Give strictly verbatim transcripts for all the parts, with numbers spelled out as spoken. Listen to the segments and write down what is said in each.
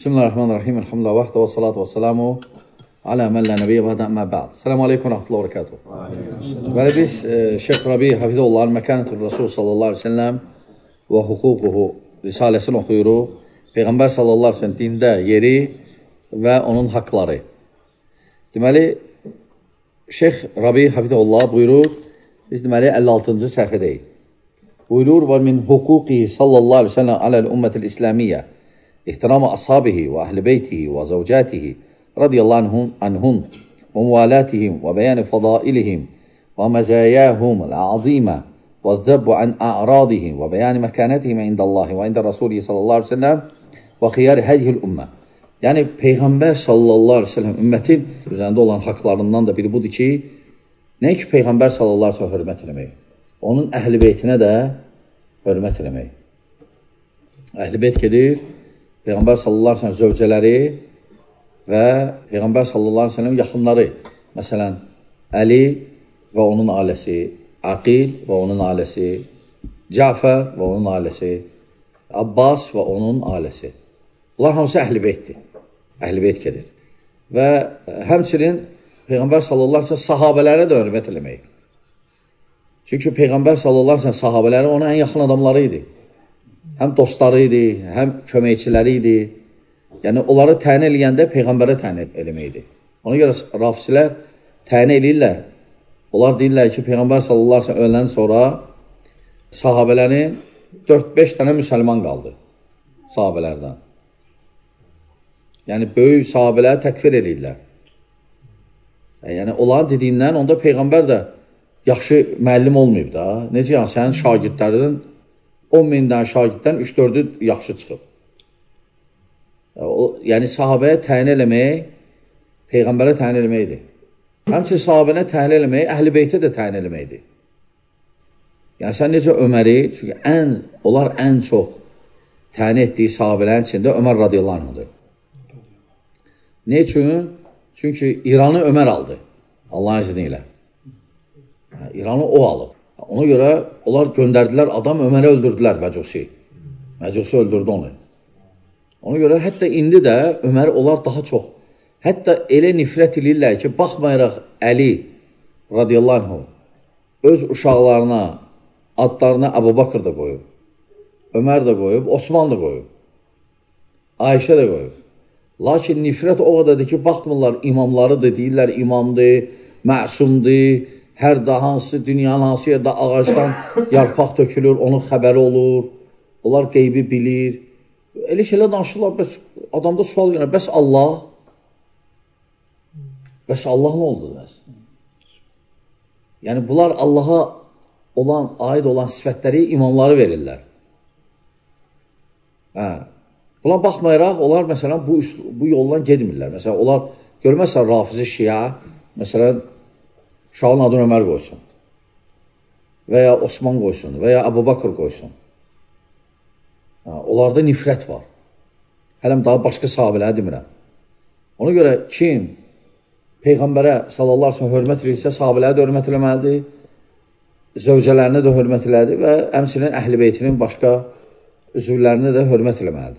Bismillahirrahmanirrahim. Elhamdülillah vahdə və salatu və salamu alə mən lə nəbiyyə və hədə əmmə bə'd. Selamu aleykum və rəhmətullah və rəkatuhu. Bəli, biz e, Şeyx Rabi Hafizəullahın Məkanitur Rasul sallallahu aleyhi ve sellem və hukukuhu risaləsini oxuyuruq. Peyğəmbər sallallahu aleyhi ve sellem dində yeri və onun haqları. Deməli, Şeyx Rabi Hafizəullah buyurur, biz deməli əlli altıncı səhifədəyik. Buyurur, və min hukukihi sallallahu aleyhi ve sellem aləl ümmətil İslamiyyə احترام أصحابه وأهل بيته وزوجاته رضي الله عنهم, عنهم وموالاتهم وبيان فضائلهم ومزاياهم العظيمة والذب عن أعراضهم وبيان مكانتهم عند الله وعند رسوله صلى الله عليه وسلم وخيار هذه الأمة. Yani Peyğəmbər sallallahu aleyhi ve sellem ümmətin üzərində olan haqlarından da biri budur ki, nə ki Peyğəmbər sallallahu aleyhi ve sellem hörmət eləmək, onun əhl-i beytinə də hörmət eləmək. Əhl-i beyt gedir, Peyğəmbər sallallahu aleyhi ve sellem zövcələri və Peyğəmbər sallallahu aleyhi ve sellem yaxınları. Məsələn, Əli və onun ailəsi, Aqil və onun ailəsi, Cəfər və onun ailəsi, Abbas və onun ailəsi. Bunlar hamısı əhl-i beytdir. Əhl-i beyt gedir. Və həmçinin Peyğəmbər sallallahu aleyhi ve sellem sahabələrə də hörmət eləmək. Çünki Peyğəmbər sallallahu aleyhi ve sellem sahabələri onun ən yaxın adamları idi. Həm dostları idi, həm köməkçiləri idi. Yəni, onları təyin eləyəndə Peyğəmbərə təyin eləməkdir. Ona görə rafisilər təyin eləyirlər. Onlar deyirlər ki, Peyğəmbər sallallahu aleyhi ve sellem öləndən sonra sahabələrin dörd-beş dənə müsəlman qaldı. Sahabələrdən. Yəni, böyük sahabələri təkfir eləyirlər. Yəni, onların dediyindən onda Peyğəmbər də yaxşı müəllim olmayıb da. Necə yəni, sənin şagirdlərin on mindən şagirddən üç dördü yaxşı çıxıb. O, yəni, sahabəyə təyin eləmək, Peyğəmbərə təyin eləməkdir. Həmçin sahabənə təyin eləmək, əhl-i beytə də təyin eləməkdir. Yəni, sən necə Öməri, çünki ən, onlar ən çox təyin etdiyi sahabələrin içində Ömər radiyallahu anhudur. Ne üçün? Çünki İranı Ömər aldı, Allahın izni ilə. İranı o alıb. Ona görə onlar göndərdilər, adam Ömərə öldürdülər Məcusi. Məcusi öldürdü onu. Ona görə hətta indi də Ömər onlar daha çox. Hətta elə nifrət edirlər ki, baxmayaraq Əli radiyallahu anhu öz uşaqlarına, adlarına Əbu Bakır da qoyub, Ömər də qoyub, Osman da qoyub, Ayşə də qoyub. Lakin nifrət o qədədir ki, baxmırlar imamlarıdır, deyirlər imamdır, məsumdur, hər də hansı, dünyanın hansı yerdə ağacdan yarpaq tökülür, onun xəbəri olur, onlar qeybi bilir. Elə şeylə danışırlar, bəs, adamda sual verir, bəs Allah? Bəs Allah nə oldu? Bəs? Yəni, bunlar Allaha olan, aid olan sifətləri imamları verirlər. Hə. Buna baxmayaraq, onlar məsələn bu, bu yoldan gedmirlər. Məsələn, onlar görməsən Rafizi Şia, məsələn, uşağın adını Ömər qoysun və ya Osman qoysun və ya Əbu Bakır qoysun. Ha, onlarda nifrət var. Hələm daha başqa sahabələri demirəm. Ona görə kim Peyğəmbərə sallallahu aleyhi ve sellem hörmət edirsə, sahabələri də hörmət eləməlidir, zövcələrinə də hörmət eləməlidir və əmsinin əhl-i beytinin başqa üzvlərinə də hörmət eləməlidir.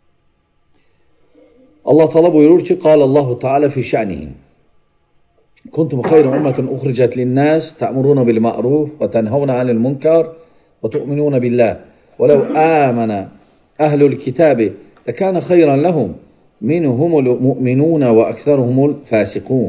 Allah Teala buyurur ki, Qalallahu Teala fi şənihim Kuntum xeyru ümmətin uxricət linnəs tə'muruna bil ma'ruf və tənhavna anil munkar və tu'minuna billah və ləv əmənə əhlul kitabi ləkənə xeyran ləhum minhumul mu'minuna və əksəruhumul fəsiqun.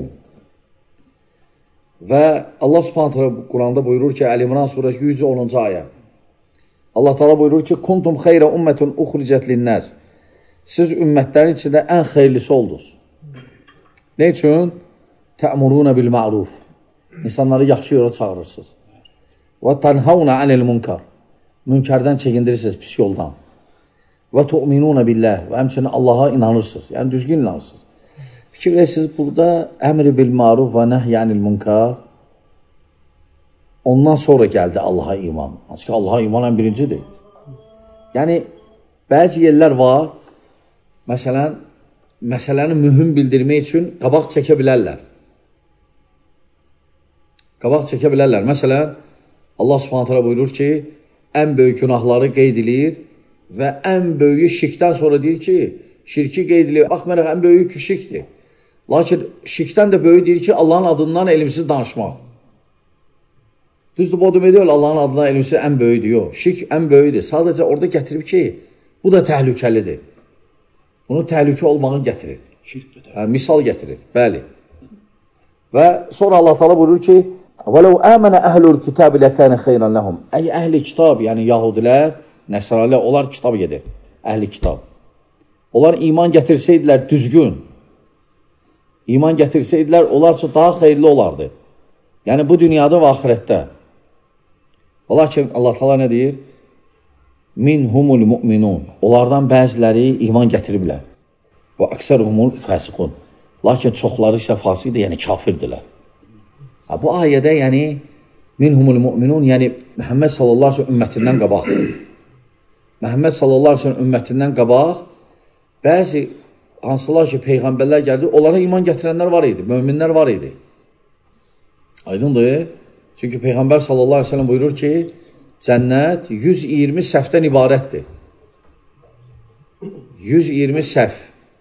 Və Allah subhanətlə Quranda buyurur ki, Əl-İmran surəsi yüz onuncu ayə. Allah Teala buyurur ki, Kuntum xeyru ümmətin uxricət linnəs. Siz ümmətlərin içində ən xeyirlisi oldunuz. Ne üçün? Tə'muruna bil ma'ruf. İnsanları yaxşı yola çağırırsınız. Və tənhavna anil munkar. Münkərdən çəkindirirsiniz pis yoldan. Və tu'minuna billah. Və həmçinin Allaha inanırsınız. Yəni, düzgün inanırsınız. Fikir verirsiniz, burada əmri bil ma'ruf və nəhy anil munkar. Ondan sonra gəldi Allaha iman. Hansı ki, Allaha iman ən birincidir. Yəni, bəzi yerlər var, məsələn, məsələni mühüm bildirmək üçün qabaq çəkə bilərlər. Qabaq çəkə bilərlər. Məsələn, Allah subhanətələ buyurur ki, ən böyük günahları qeyd edir və ən böyük şirkdən sonra deyir ki, şirki qeyd edilir. Baxmayaraq, ən böyük ki, şirkdir. Lakin şirkdən də böyük deyir ki, Allahın adından elmsiz danışmaq. Düzdür, bu demək deyil, Allahın adından elmsiz ən böyükdür. Yox, şirk ən böyükdür. Sadəcə orada gətirib ki, bu da təhlükəlidir. Bunu təhlükə olmağını gətirir. Hə, misal gətirir, bəli. Və sonra Allah Teala buyurur ki, وَلَوْ آمَنَ أَهْلُ الْكِتَابِ لَكَانَ خَيْرًا لَهُمْ Əgər əhli kitab, yəni yahudilər, nəsralilər, onlar kitab gedir, əhli kitab. Onlar iman gətirsəydilər düzgün, iman gətirsəydilər, onlar üçün daha xeyirli olardı. Yəni, bu dünyada və axirətdə. Lakin Allah Teala nə deyir? Minhumul mu'minun. Onlardan bəziləri iman gətiriblər. Və əksəruhumul fəsiqun. Lakin çoxları isə fasiqdir, yəni kafirdirlər. Bu ayədə, yəni, minhumul mu'minun, yəni Məhəmməd sallallahu aleyhi ve sellem ümmətindən qabaqdır. Məhəmməd sallallahu aleyhi ve sellem ümmətindən qabaq, bəzi hansılar ki, peyğəmbərlər gəldi, onlara iman gətirənlər var idi, möminlər var idi. Aydındır. Çünki Peyğəmbər sallallahu aleyhi ve sellem buyurur ki, cənnət yüz iyirmi səhvdən ibarətdir. yüz iyirmi səhv.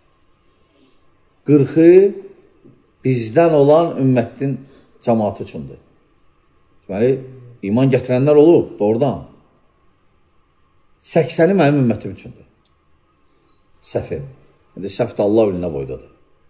qırxı bizdən olan ümmətin cəmaatı üçündür. Deməli, iman gətirənlər olub, doğrudan. səksəni mənim ümmətim üçündür. Səhv. İndi səhv də Allah bilinə boydadır.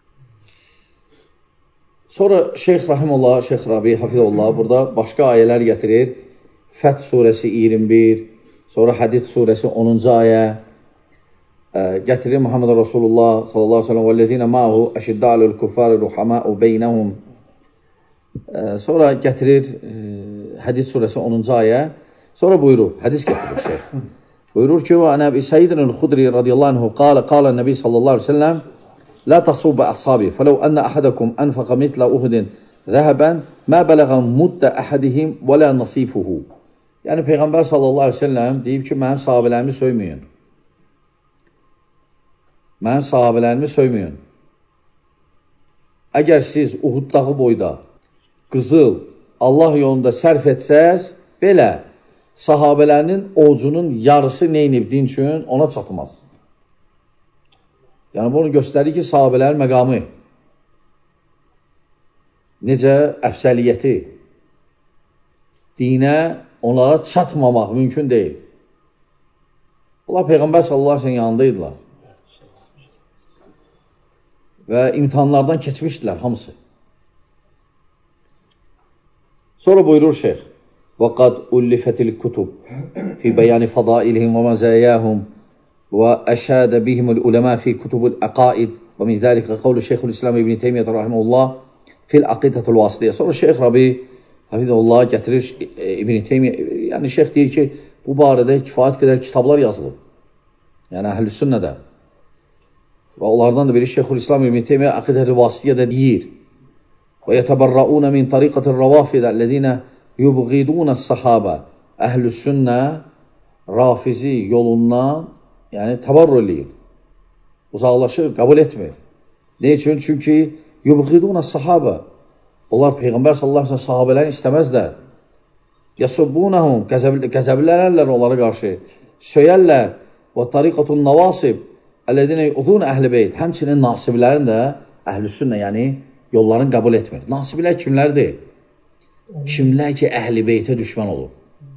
Sonra Şeyx Rahimullah, Şeyx Rabi, Hafizullah burada başqa ayələr gətirir. Fəth surəsi iyirmi bir, sonra Hədid surəsi onuncu ayə gətirir Muhammed Rasulullah sallallahu aleyhi ve sellem وَالَّذِينَ مَعَهُ أَشِدَّعَ لِلْكُفَّارِ رُحَمَاءُ بَيْنَهُمْ Sonra gətirir Hədid surəsi onuncu ayə. Sonra buyurur, hədis gətirir Şeyx. Buyurur ki, وَاَنَا أَبِي سَيِّدٍ الْخُدْرِي رَضِيَ اللّٰهِ عَنْهُ قَالَ قَالَ النَّبِي sallallahu aleyhi ve sellem لَا تَصُوبَ أَصْحَابِي فَلَوْ أَنَّ أَحَدَكُمْ أَنْفَقَ مِثْلَ أُهُدٍ ذَهَبًا مَا بَلَغَ مُدَّ أَحَدِهِمْ وَلَا نَصِيفُهُ Yəni, Peyğəmbər sallallahu aleyhi ve sellem deyib ki, mənim sahabələrimi söyməyin. Mənim sahabələrimi söyməyin. Əgər siz Uhud dağı boyda qızıl Allah yolunda sərf etsəz, belə sahabələrinin ovucunun yarısı neynib din üçün ona çatmaz. Yəni, bunu göstərir ki, sahabələrin məqamı necə əfsəliyyəti dinə onlara çatmamaq mümkün deyil. Allah Peyğəmbər sallallahu aleyhi ve sellem yanındaydılar. Və imtihanlardan keçmişdilər hamısı. Sonra buyurur Şeyx وَقَدْ أُلِّفَتِ الْكُتُبِ فِي بَيَانِ فَضَائِلِهِمْ وَمَزَايَاهُمْ وَأَشَادَ بِهِمُ الْعُلَمَاء فِي كُتُبِ الْأَقَائِدِ وَمِنْ ذَلِكَ قَوْلُ شَيْخُ الْإِسْلَامِ İbn Teymiyyə rahimehullah fil aqidətul vasitiyyə. Sonra Şeyx Rabi Hafizullah gətirir İbn Teymiyyə, yəni Şeyx deyir ki, bu barədə kifayət qədər kitablar yazılıb. Yəni Əhlüsünnədə. Və onlardan da biri Şeyxülislam İbn Teymiyyə aqidətul vasitiyyədə deyir. Və yətəbərraun min tariqatir ravafidə əlləzinə yubğidunəs sahabə. Əhlüsünnə rafizi yolundan, yəni təbarrür eləyir. Uzaqlaşır, qəbul etmir. Ne üçün? Çünki yubğidunəs sahabə. Onlar Peyğəmbər sallallahu aleyhi ve sellem sahabələrini istəməzlər. Yasubbunəhum, qəzəblərlər onlara qarşı. Söyərlər. Və tariqatun navasib. Əlləzinə udun əhl-i beyt. Həmçinin nasiblərin də əhlüsünnə, yəni yollarını qəbul etmir. Nasiblər kimlərdir? Kimlər ki, əhl-i beytə düşmən olub.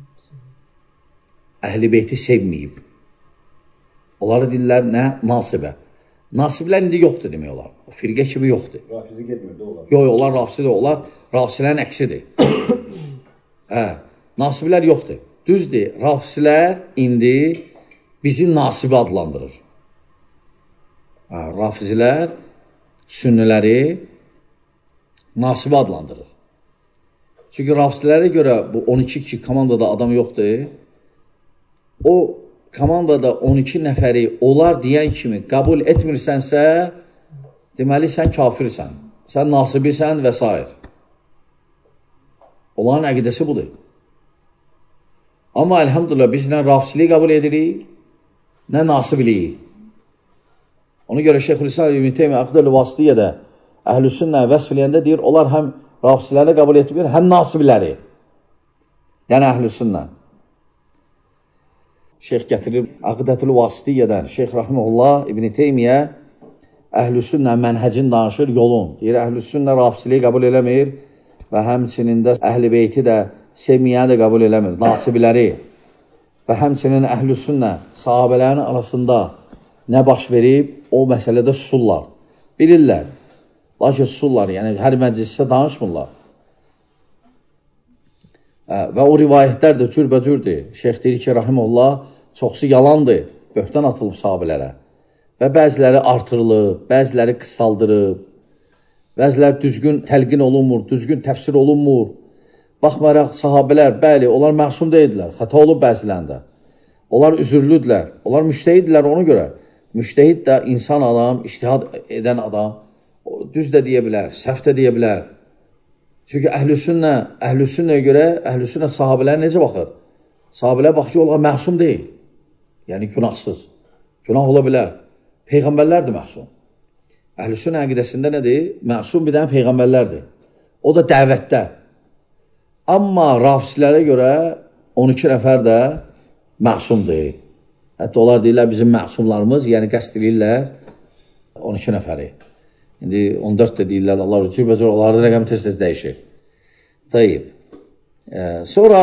Əhl-i beyti sevməyib. Onları deyirlər nə? Nasibə. Nasiblər indi yoxdur demək olar. Firqə kimi yoxdur. Rafizi getmirdi olar. Yox, yox, onlar rafisidir. Onlar rafisilərin əksidir. Hə, nasiblər yoxdur. Düzdür, rafisilər indi bizi nasibi adlandırır. Hə, rafizilər sünniləri nasibi adlandırır. Çünki rafizlərə görə bu on iki ki komandada adam yoxdur. O komandada on iki nəfəri onlar deyən kimi qəbul etmirsənsə, deməli sən kafirsən, sən nasibisən və s. Onların əqidəsi budur. Amma elhamdülillah biz nə rafisliyi qəbul edirik, nə nasibliyi. Ona görə Şeyxülislam İbn Teymiyyə aqidəl-i vasitiyyədə əhlüsünnə vəsf eləyəndə deyir, onlar həm rafisləri qəbul etmir, həm nasibləri. Yəni əhlüsünnə. şeyx gətirir Əqidətül Vasitiyyədən. Şeyx Rahiməhullah İbn Teymiyyə Əhlüsünnə mənhəcin danışır, yolun. Deyir, Əhlüsünnə rafisiliyi qəbul eləmir və həmçinin də Əhl-i Beyti də sevmiyəni də qəbul eləmir, nasibiləri və həmçinin Əhlüsünnə sahabələrin arasında nə baş verib, o məsələdə susurlar. Bilirlər, lakin susurlar, yəni hər məclisdə danışmırlar. Və o rivayətlər də cürbəcürdür. Şeyx deyir ki, Rahimullah, çoxsu yalandır, böhtan atılıb sahabələrə. Və bəziləri artırılıb, bəziləri qısaldırıb, bəziləri düzgün təlqin olunmur, düzgün təfsir olunmur. Baxmayaraq, sahabələr, bəli, onlar məsum deyildilər, xəta olub bəzilərində. Onlar üzürlüdülər, onlar müştəhiddirlər ona görə. Müştəhid də insan adam, iştihad edən adam, düz də deyə bilər, səhv də deyə bilər. Çünki əhlüsünnə, əhlüsünnəyə görə, əhlüsünnə sahabələr necə baxır? Sahabələr baxır ki, onlar məsum deyil. Yəni, günahsız. Günah ola bilər. Peyğəmbərlərdir məsum. Əhlüsünnə əqidəsində nədir? Məsum bir dənə peyğəmbərlərdir. O da dəvətdə. Amma rafisilərə görə on iki nəfər də məsumdur. Hətta onlar deyirlər, bizim məsumlarımız, yəni qəsd edirlər on iki nəfəri. İndi on dörd də deyirlər, Allah cürbəcür, onların rəqəm tez-tez dəyişir. Tayyib. E, sonra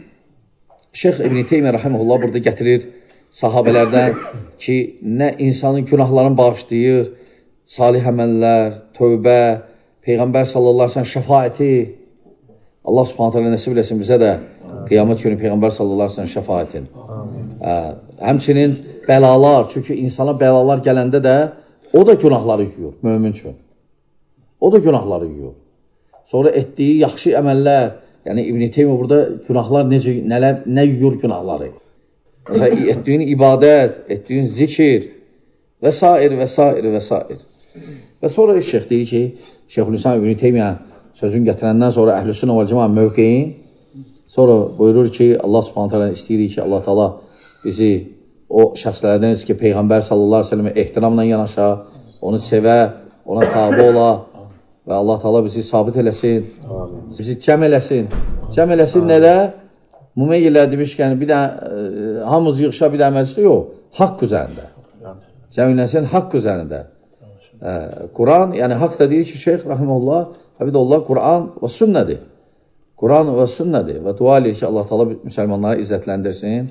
Şeyx İbn Teymiyyə Rahiməhullah burada gətirir sahabələrdən ki, nə insanın günahlarını bağışlayır, salih əməllər, tövbə, Peyğəmbər sallallahu aleyhi ve sellem şəfaəti. Allah subhanət hələ nəsib eləsin bizə də qiyamət günü Peyğəmbər sallallahu aleyhi ve sellem şəfaətin. E, həmçinin bəlalar, çünki insana bəlalar gələndə də o da günahları yuyur, mömin üçün. O da günahları yuyur. Sonra etdiyi yaxşı əməllər, yəni İbn Teymiyyə burada günahlar necə, nələr, nə yuyur günahları? Məsələn, etdiyin ibadət, etdiyin zikir və s. və s. və s. Və sonra şeyx deyir ki, Şeyxülislam İbn Teymiyyə sözün gətirəndən sonra Əhlüsünnə vəl Cəmaə mövqeyin, sonra buyurur ki, Allah subhanət hələ istəyirik ki, Allah təala bizi o şəxslərdəniz ki, Peyğəmbər sallallahu aleyhi ve sellemə ehtiramla yanaşa, onu sevə, ona tabi ola və Allah Teala bizi sabit eləsin, bizi cəm eləsin. Cəm eləsin nədə? Mümeyyilə demişkən, bir də e, hamımız yığışa bir də məclisdə yox, haqq üzərində. Cəm eləsin haqq üzərində. E, Quran, yəni haqq da deyir ki, Şeyx Rahiməhullah, Həbidullah, Quran və sünnədir. Quran və sünnədir və dua edir ki, Allah Teala müsəlmanları izzətləndirsin.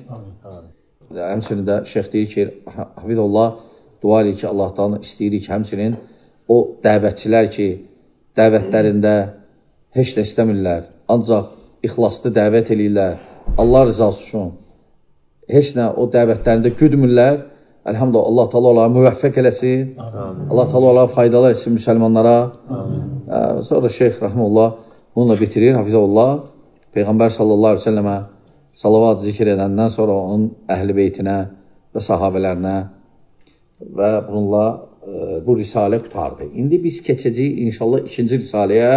Həmçinin də şeyx deyir ki, Hafidullah, dua edir ki, Allahdan istəyirik ki, həmçinin o dəvətçilər ki, dəvətlərində heç də istəmirlər, ancaq ixlaslı dəvət edirlər, Allah rızası üçün, heç nə o dəvətlərində güdmürlər, əlhamdülillah, Allah Teala onlara müvəffəq eləsin, Allah Teala onlara faydalar etsin müsəlmanlara. Sonra şeyx Rahimullah bununla bitirir, Hafidullah, Peyğəmbər sallallahu aleyhi ve sellemə salavat zikr edəndən sonra onun əhl-i beytinə və sahabələrinə və bununla e, bu risalə qutardı. İndi biz keçəcəyik inşallah ikinci risaləyə.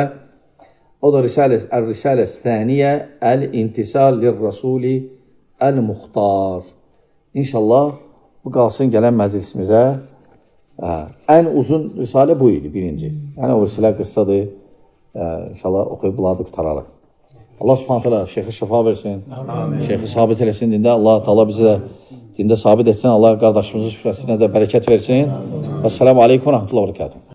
O da Risalə-s Əl-Risalə-s Thəniyyə Əl-İntisal Lir-Rasuli Əl-Muxtar. İnşallah bu qalsın gələn məclisimizə. Hə, ən uzun risalə bu idi, birinci. Yəni o risalə qıssadır. Hə, inşallah oxuyub bunları qutararıq. Allah subhanət hələ şeyxi şəfa versin, şeyxi sabit eləsin dində, Allah Teala bizi də dində sabit etsin, Allah qardaşımızın süfrəsinə də bərəkət versin. Əssəlamu aleykum və rəhmətullah və bərəkatuhu.